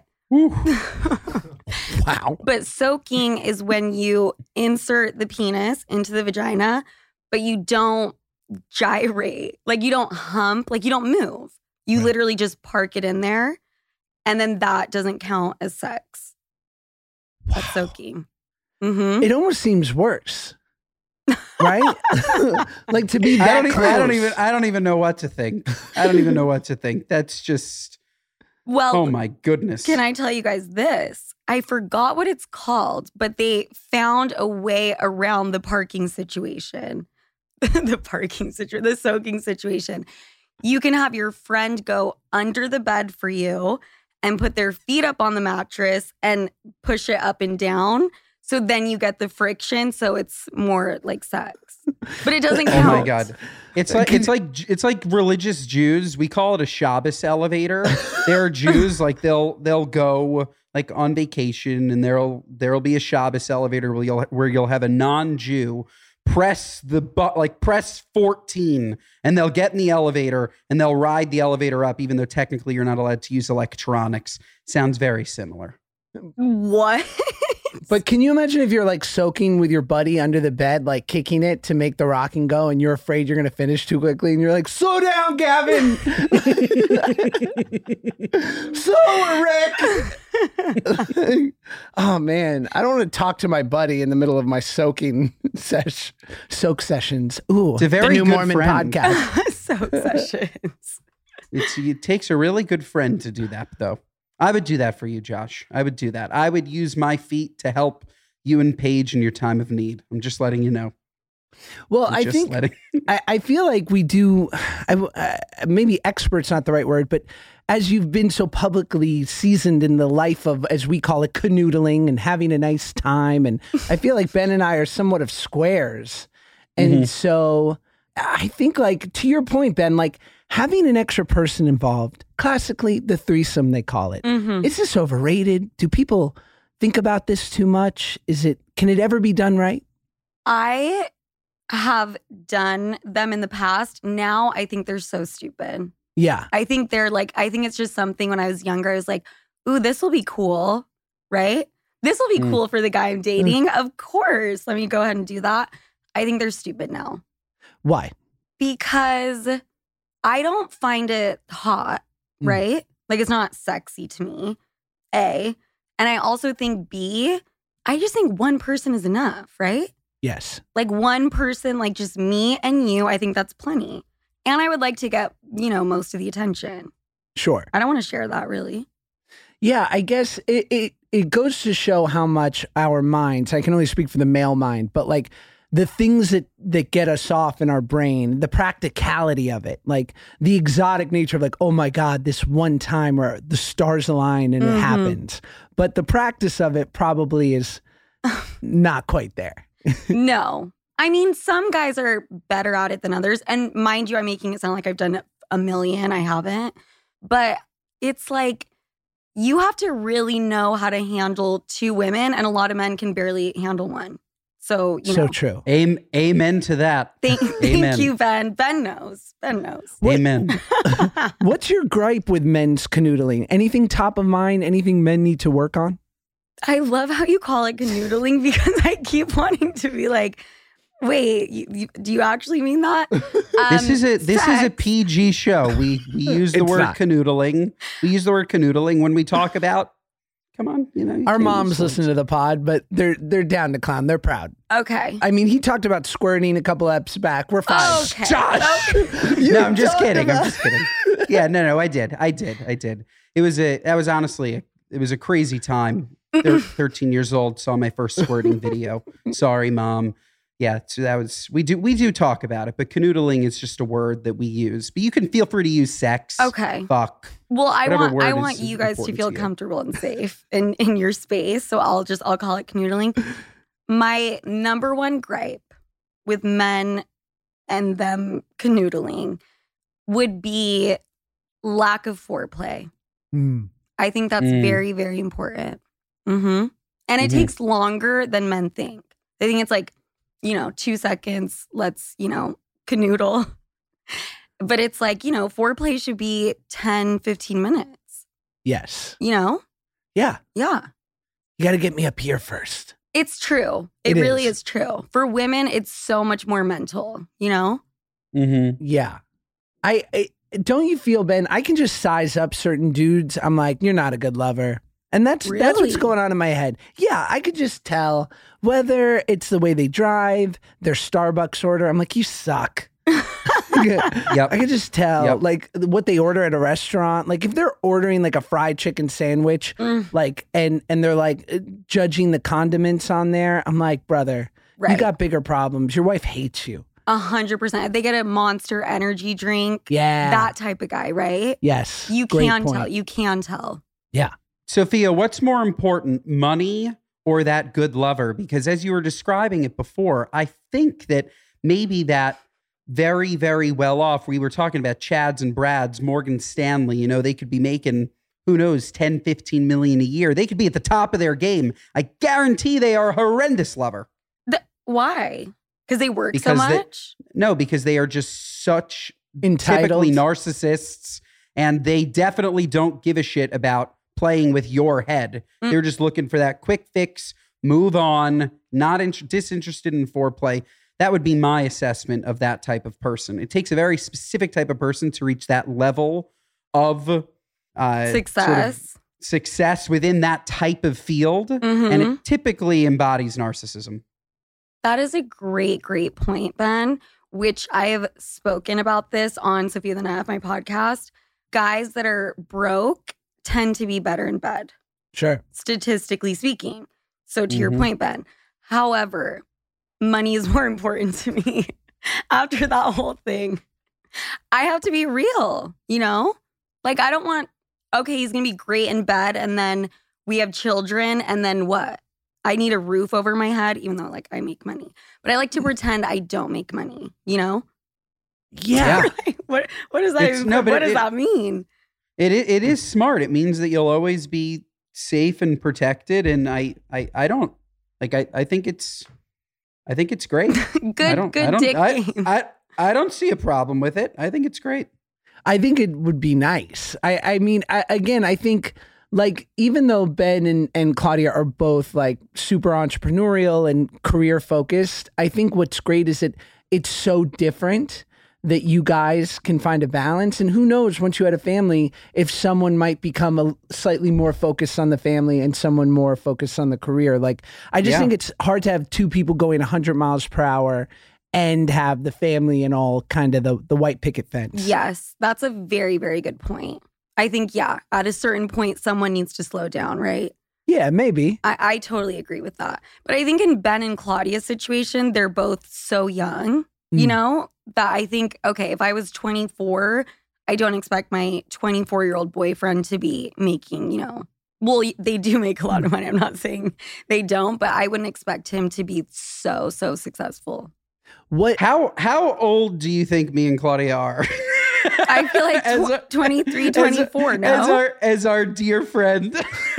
wow. But soaking is when you insert the penis into the vagina, but you don't gyrate. Like you don't hump, like you don't move. You Right. literally just park it in there. And then that doesn't count as sex. That's soaking. Mm-hmm. It almost seems worse. Right? Like to be that I don't, even, close. I don't even. I don't even know what to think. I don't even know what to think. That's just. Well, Oh my goodness. can I tell you guys this? I forgot what it's called, but they found a way around the parking situation. the parking situation, the soaking situation. You can have your friend go under the bed for you and put their feet up on the mattress and push it up and down. So then you get the friction, so it's more like sex. But it doesn't Oh count. my god. It's like it's like it's like religious Jews. We call it a Shabbos elevator. There are Jews like they'll they'll go like on vacation and there'll there'll be a Shabbos elevator where you'll where you'll have a non-Jew press the but like press fourteen and they'll get in the elevator and they'll ride the elevator up even though technically you're not allowed to use electronics. Sounds very similar. What? But can you imagine if you're like soaking with your buddy under the bed, like kicking it to make the rocking go, and you're afraid you're going to finish too quickly, and you're like, "Slow down, Gavin." Slower, Rick. Oh man, I don't want to talk to my buddy in the middle of my soaking sesh, soak sessions. Ooh, It's a very the new good Mormon friend. podcast. Soak sessions. It's, it takes a really good friend to do that, though. I would do that for you, Josh. I would do that. I would use my feet to help you and Paige in your time of need. I'm just letting you know. Well, I'm I just think letting- I, I feel like we do. I, uh, maybe expert's not the right word, but as you've been so publicly seasoned in the life of, as we call it, canoodling and having a nice time, and I feel like Ben and I are somewhat of squares, and Mm-hmm. so I think, like to your point, Ben, like having an extra person involved, classically the threesome they call it. Mhm. Is this overrated? Do people think about this too much? Is it? Can it ever be done right? I have done them in the past. Now I think they're so stupid. Yeah. I think they're like, I think it's just something when I was younger, I was like, ooh, this will be cool, right? This will be Mm. cool for the guy I'm dating. Of course. Let me go ahead and do that. I think they're stupid now Why? because I don't find it hot, Mm. right? Like it's not sexy to me, A. And I also think B, I just think one person is enough, right? Yes. Like one person, like just me and you, I think that's plenty. And I would like to get, you know, most of the attention. Sure. I don't want to share that really. Yeah, I guess it, it it goes to show how much our minds, I can only speak for the male mind, but like the things that that get us off in our brain, the practicality of it, like the exotic nature of like, oh my God, this one time where the stars align and Mhm. it happens. But the practice of it probably is not quite there. No. I mean, some guys are better at it than others. And mind you, I'm making it sound like I've done a million. I haven't. But it's like you have to really know how to handle two women, and a lot of men can barely handle one. So, you So know, true. Am- amen to that. thank, Amen. thank you, Ben. Ben knows. Ben knows. What- Amen. What's your gripe with men's canoodling? Anything top of mind? Anything men need to work on? I love how you call it canoodling because I keep wanting to be like, wait, you, you, do you actually mean that? This Um, is a this is a sex. P G show. We we use the It's word not. canoodling. We use the word canoodling when we talk about. Come on, you know. you Our can't moms use listen words. to the pod, but they're they're down to clown. They're proud. Okay. I mean, he talked about squirting a couple eps back. We're fine. Okay. Josh, you No, I'm just talked kidding. I'm about- just kidding. Yeah, no, no, I did. I did. I did. It was a that was honestly a, it was a crazy time. Thir- thirteen years old, saw my first squirting video. Sorry, mom. Yeah, so that was we do we do talk about it, but canoodling is just a word that we use. But you can feel free to use sex. Okay. Fuck. Well, I Whatever want word I is want you guys to important feel to you. comfortable and safe in, in your space. So I'll just I'll call it canoodling. My number one gripe with men and them canoodling would be lack of foreplay. Mm. I think that's Mm. very, very important. Mm-hmm. And it Mhm. takes longer than men think. They think it's like, you know, two seconds, let's, you know, canoodle. But it's like, you know, foreplay should be ten, fifteen minutes, Yes. you know? Yeah. Yeah. You got to get me up here first. It's true. It, It really is. is true. For women, it's so much more mental, you know? Mm-hmm. Yeah. I, I don't you feel, Ben? I can just size up certain dudes. I'm like, you're not a good lover. And that's that's what's Really? going on in my head. Yeah, I could just tell whether it's the way they drive, their Starbucks order. I'm like, you suck. Yep. I could just tell, Yep. like, what they order at a restaurant. Like, if they're ordering like a fried chicken sandwich, Mm. like, and and they're like uh, judging the condiments on there, I'm like, brother, you Right. got bigger problems. Your wife hates you. A hundred percent. If they get a Monster Energy drink, Yeah. that type of guy, right? Yes. You Great can point. tell. You can tell. Yeah. Sophia, what's more important, money or that good lover? Because as you were describing it before, I think that maybe that very, very well off, we were talking about Chads and Brads, Morgan Stanley, you know, they could be making, who knows, ten, fifteen million a year. They could be at the top of their game. I guarantee they are a horrendous lover. The, why? Because they work Because so they- much? No, because they are just such Entitled. typically narcissists, and they definitely don't give a shit about playing with your head. Mm. They're just looking for that quick fix, move on, not in- disinterested in foreplay. That would be my assessment of that type of person. It takes a very specific type of person to reach that level of uh, Success. sort of success within that type of field, and Mhm. it typically embodies narcissism. That is a great, great point, Ben, which I have spoken about this on Sophia the Nef, my podcast. Guys that are broke tend to be better in bed, Sure. statistically speaking. So to your Mhm. point, Ben. However, money is more important to me after that whole thing. I have to be real, you know? Like, I don't want, okay, he's going to be great in bed and then we have children and then what? I need a roof over my head, even though, like, I make money. But I like to pretend I don't make money, you know? Yeah. what What does that It's- even, no, but what does it- that mean? It i- it is smart. It means that you'll always be safe and protected. And I I, I don't like I, I think it's I think it's great. I Good, don't, good I don't, dick I, game. I, I don't see a problem with it. I think it's great. I think it would be nice. I, I mean, I, again, I think like even though Ben and, and Claudia are both like super entrepreneurial and career focused, I think what's great is that it's so different that you guys can find a balance. And who knows, once you had a family, if someone might become a slightly more focused on the family and someone more focused on the career. Like, I just Yeah. think it's hard to have two people going one hundred miles per hour and have the family and all kind of the, the white picket fence. Yes, that's a very, very good point. I think, yeah, at a certain point, someone needs to slow down, right? Yeah, maybe. I, I totally agree with that. But I think in Ben and Claudia's situation, they're both so young, you Mm. know, that I think, okay, if I was twenty-four, I don't expect my twenty-four-year-old boyfriend to be making, you know, well, they do make a lot of money. I'm not saying they don't, but I wouldn't expect him to be so, so successful. What? How how old do you think me and Claudia are? I feel like As tw- a- twenty-three, as- twenty-four, no? As our as our dear friend.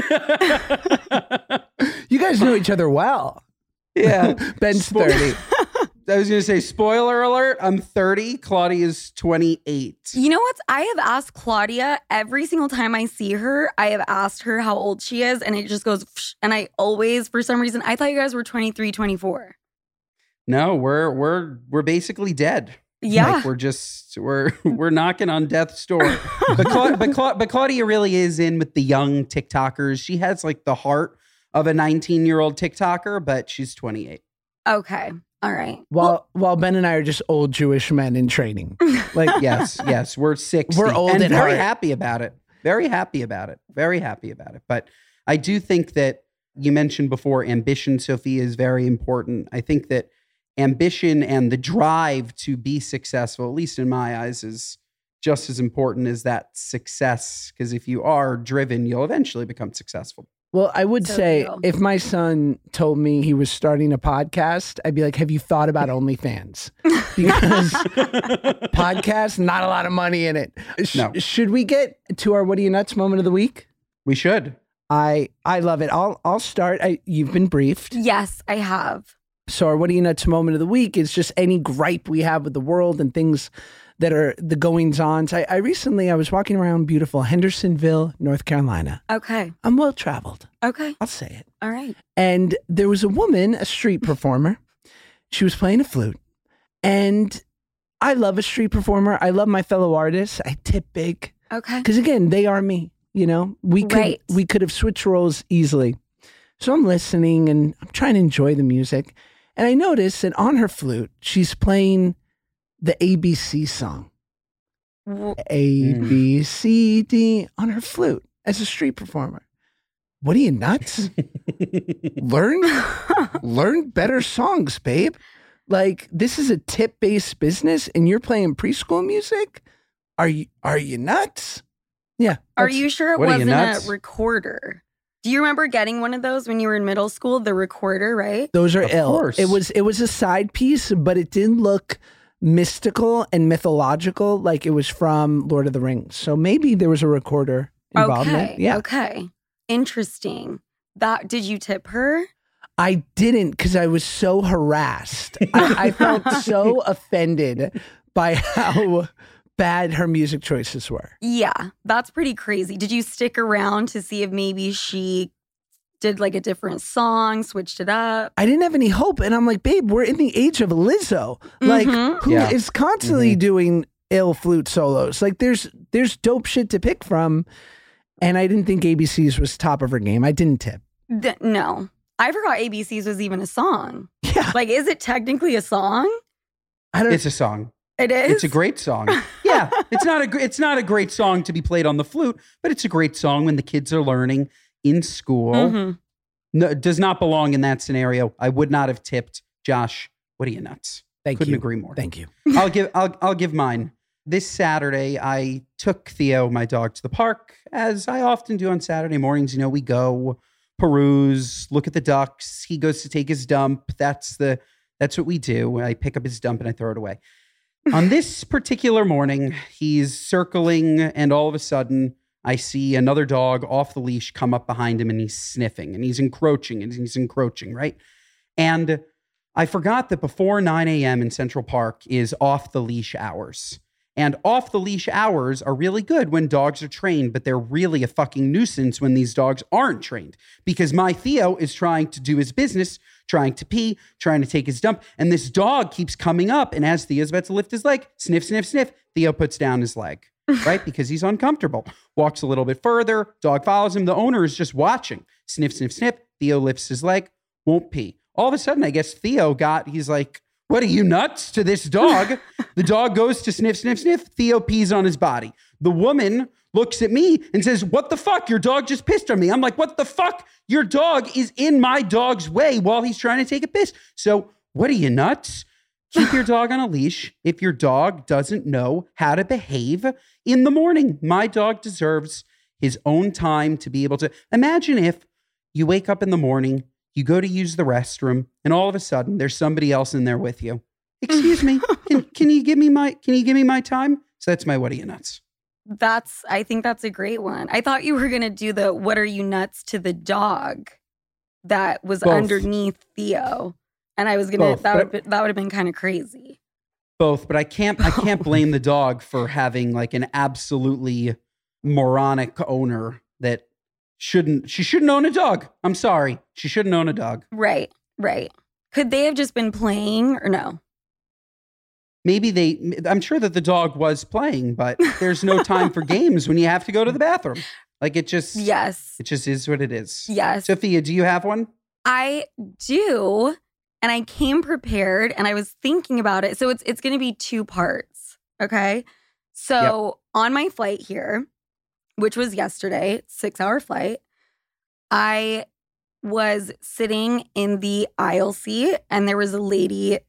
You guys know each other well. Yeah. Ben's Spo- thirty. I was going to say, spoiler alert, I'm thirty. Claudia's twenty-eight. You know what? I have asked Claudia every single time I see her. I have asked her how old she is, and it just goes, "Psh," and I always, for some reason, I thought you guys were twenty-three, twenty-four. No, we're we're we're basically dead. Yeah. Like we're just we're we're knocking on death's door. But Cla- but, Cla- but Claudia really is in with the young TikTokers. She has like the heart of a nineteen-year-old TikToker, but she's twenty-eight. Okay. All right. While while Ben and I are just old Jewish men in training. Like, Yes, yes, we're sixty. We're old and at very heart. happy about it. Very happy about it. Very happy about it. But I do think that you mentioned before, ambition, Sophia, is very important. I think that ambition and the drive to be successful, at least in my eyes, is just as important as that success. Because if you are driven, you'll eventually become successful. Well, I would So say true. if my son told me he was starting a podcast, I'd be like, have you thought about OnlyFans? Because podcast, not a lot of money in it. Sh- No. Should we get to our What Are You Nuts moment of the week? We should. I I love it. I'll I'll start. I, you've been briefed. Yes, I have. So our What Are You Nuts moment of the week is just any gripe we have with the world and things that are the goings-ons. I, I recently, I was walking around beautiful Hendersonville, North Carolina. Okay. I'm well-traveled. Okay. I'll say it. All right. And there was a woman, a street performer. She was playing a flute. And I love a street performer. I love my fellow artists. I tip big. Okay. Because again, they are me. You know, we could Right. we could have switched roles easily. So I'm listening and I'm trying to enjoy the music. And I notice that on her flute, she's playing the A B C song. W- A, B, C, D on her flute as a street performer. What are you, nuts? learn, learn better songs, babe. Like, this is a tip-based business and you're playing preschool music? Are you, are you nuts? Yeah. Are that's- you sure it What are you, wasn't nuts? a recorder? Do you remember getting one of those when you were in middle school? The recorder, right? Those are Of ill. course. It was, it was a side piece, but it didn't look mystical and mythological like it was from Lord of the Rings. So maybe there was a recorder involved in Okay. it. Yeah. Okay. Interesting. That did you tip her? I didn't because I was so harassed. I, I felt so offended by how bad her music choices were. Yeah, that's pretty crazy. Did you stick around to see if maybe she did like a different song, switched it up? I didn't have any hope. And I'm like, babe, we're in the age of Lizzo. Like, Mhm. who is Yeah. constantly Mhm. doing ill flute solos? Like, there's there's dope shit to pick from. And I didn't think A B C's was top of her game. I didn't tip. Th- no. I forgot A B C's was even a song. Yeah. Like, is it technically a song? I don't It's a song. It is? It's a great song. Yeah, it's not a gr- it's not a great song to be played on the flute, but it's a great song when the kids are learning in school. Mhm. No, it does not belong in that scenario. I would not have tipped. Josh, what are you nuts? Thank Couldn't you. agree more. Thank you. I'll give I'll I'll give mine. This Saturday, I took Theo, my dog, to the park, as I often do on Saturday mornings. You know, we go peruse, look at the ducks. He goes to take his dump. That's the that's what we do. I pick up his dump and I throw it away. On this particular morning, he's circling, and all of a sudden, I see another dog off the leash come up behind him, and he's sniffing, and he's encroaching, and he's encroaching, right? And I forgot that before nine a.m. in Central Park is off the leash hours. And off the leash hours are really good when dogs are trained, but they're really a fucking nuisance when these dogs aren't trained. Because my Theo is trying to do his business, trying to pee, trying to take his dump, and this dog keeps coming up. And as Theo's about to lift his leg, sniff, sniff, sniff, Theo puts down his leg, right? Because he's uncomfortable. Walks a little bit further, dog follows him. The owner is just watching. Sniff, sniff, sniff. Theo lifts his leg, won't pee. All of a sudden, I guess Theo got, he's like, what are you, nuts, to this dog? The dog goes to sniff, sniff, sniff. Theo pees on his body. The woman looks at me and says, what the fuck? Your dog just pissed on me. I'm like, what the fuck? Your dog is in my dog's way while he's trying to take a piss. So what are you, nuts? Keep your dog on a leash if your dog doesn't know how to behave in the morning. My dog deserves his own time to be able to. Imagine if you wake up in the morning, you go to use the restroom, and all of a sudden there's somebody else in there with you. Excuse me, can, can you give me my can you give me my time? So that's my what are you nuts? That's, I think that's a great one. I thought you were going to do the what are you nuts to the dog that was Both. underneath Theo. And I was going Both, to, that but- would that would have been kind of crazy. Both, but I can't I can't blame the dog for having like an absolutely moronic owner that shouldn't she shouldn't own a dog. I'm sorry. She shouldn't own a dog. Right, right. Could they have just been playing or no? Maybe they I'm sure that the dog was playing, but there's no time for games when you have to go to the bathroom. Like it just Yes. it just is what it is. Yes. Sophia, do you have one? I do. And I came prepared and I was thinking about it. So it's it's going to be two parts. Okay. So on my flight here, which was yesterday, six hour flight, I was sitting in the aisle seat and there was a lady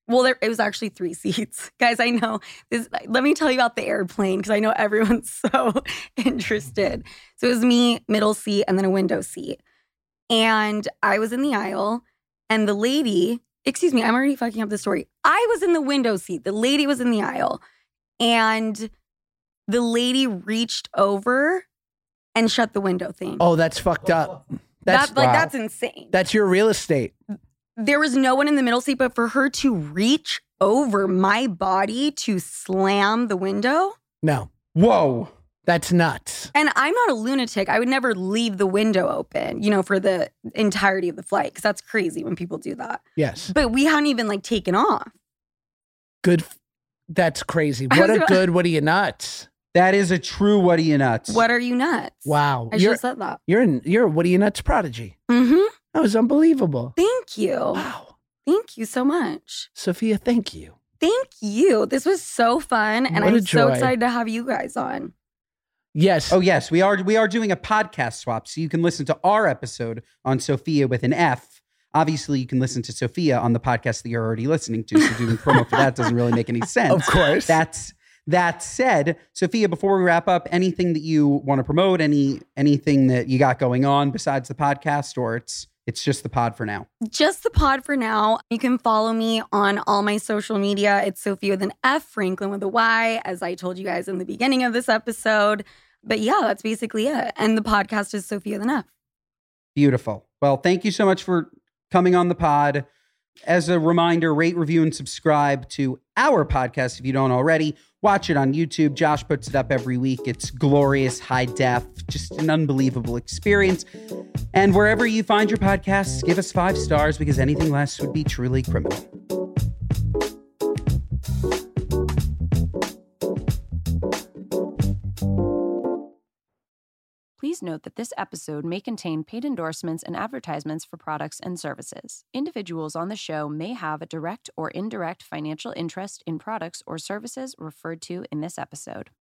Well, there, it was actually three seats. Guys, I know this. Let me tell you about the airplane because I know everyone's so interested. So it was me, middle seat, and then a window seat. And I was in the aisle, and the lady, excuse me, I'm already fucking up the story. I was in the window seat. The lady was in the aisle. And the lady reached over and shut the window thing. Oh, that's fucked up. That's that, like, wow. that's insane. That's your real estate. There was no one in the middle seat, but for her to reach over my body to slam the window. No. Whoa. That's nuts. And I'm not a lunatic. I would never leave the window open, you know, for the entirety of the flight, because that's crazy when people do that. Yes. But we hadn't even like taken off. Good. F- that's crazy. What a good, what are you nuts? That is a true what are you nuts. What are you nuts? Wow. I should you're, have said that. You're in, you're a what are you nuts prodigy. Mm-hmm. That was unbelievable. Thank you. Wow. Thank you so much. Sophia, thank you. Thank you. This was so fun. And What a I'm so joy. excited to have you guys on. Yes. Oh, yes. We are we are doing a podcast swap. So you can listen to our episode on Sophia with an F. Obviously, you can listen to Sophia on the podcast that you're already listening to. So doing promo for that doesn't really make any sense. Of course. That's that said, Sophia, before we wrap up, anything that you want to promote, any anything that you got going on besides the podcast, or it's it's just the pod for now? Just the pod for now. You can follow me on all my social media. It's Sophia with an F, Franklin with a Y, as I told you guys in the beginning of this episode. But yeah, that's basically it. And the podcast is Sophia with an F. Beautiful. Well, thank you so much for coming on the pod. As a reminder, rate, review, and subscribe to our podcast if you don't already. Watch it on YouTube. Josh puts it up every week. It's glorious, high def, just an unbelievable experience. And wherever you find your podcasts, give us five stars because anything less would be truly criminal. Please note that this episode may contain paid endorsements and advertisements for products and services. Individuals on the show may have a direct or indirect financial interest in products or services referred to in this episode.